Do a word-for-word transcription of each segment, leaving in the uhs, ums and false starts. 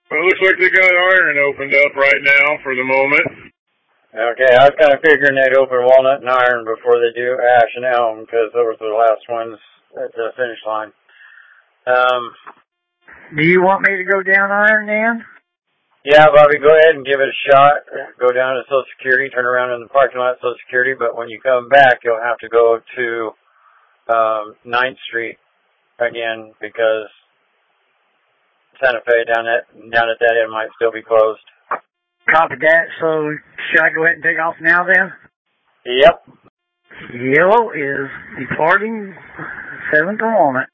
Well, it looks like they got iron opened up right now for the moment. Okay, I was kind of figuring they'd open Walnut and Iron before they do Ash and Elm, because those were the last ones at the finish line. Um, do you want me to go down Iron, Dan? Yeah, Bobby, go ahead and give it a shot. Go down to Social Security, turn around in the parking lot at Social Security, but when you come back, you'll have to go to um, ninth Street again, because Santa Fe down at, down at that end might still be closed. Copy that. So, should I go ahead and take off now then? Yep. Yellow is departing seventh and Walnut.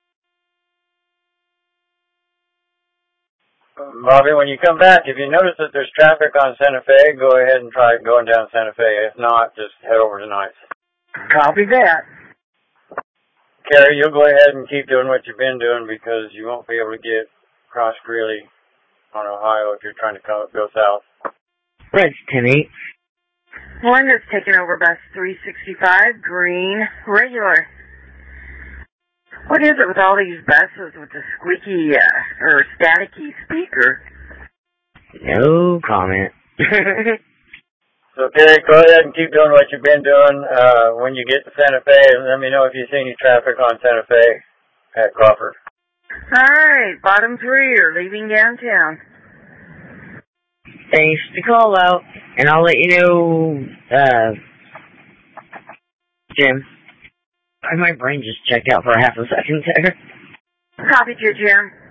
Bobby, when you come back, if you notice that there's traffic on Santa Fe, go ahead and try going down Santa Fe. If not, just head over to ninth. Copy that. Carrie, you'll go ahead and keep doing what you've been doing, because you won't be able to get across Greeley on Ohio if you're trying to come, go south. Red's ten eight. Linda's taking over bus three sixty-five, green, regular. What is it with all these buses with the squeaky uh, or staticky speaker? No comment. So, Carrie, go ahead and keep doing what you've been doing. Uh, when you get to Santa Fe, let me know if you see any traffic on Santa Fe at Crawford. All right, bottom three are leaving downtown. Thanks for the call out, and I'll let you know, uh, Jim. My brain just checked out for a half a second there. Copy to you, Jim.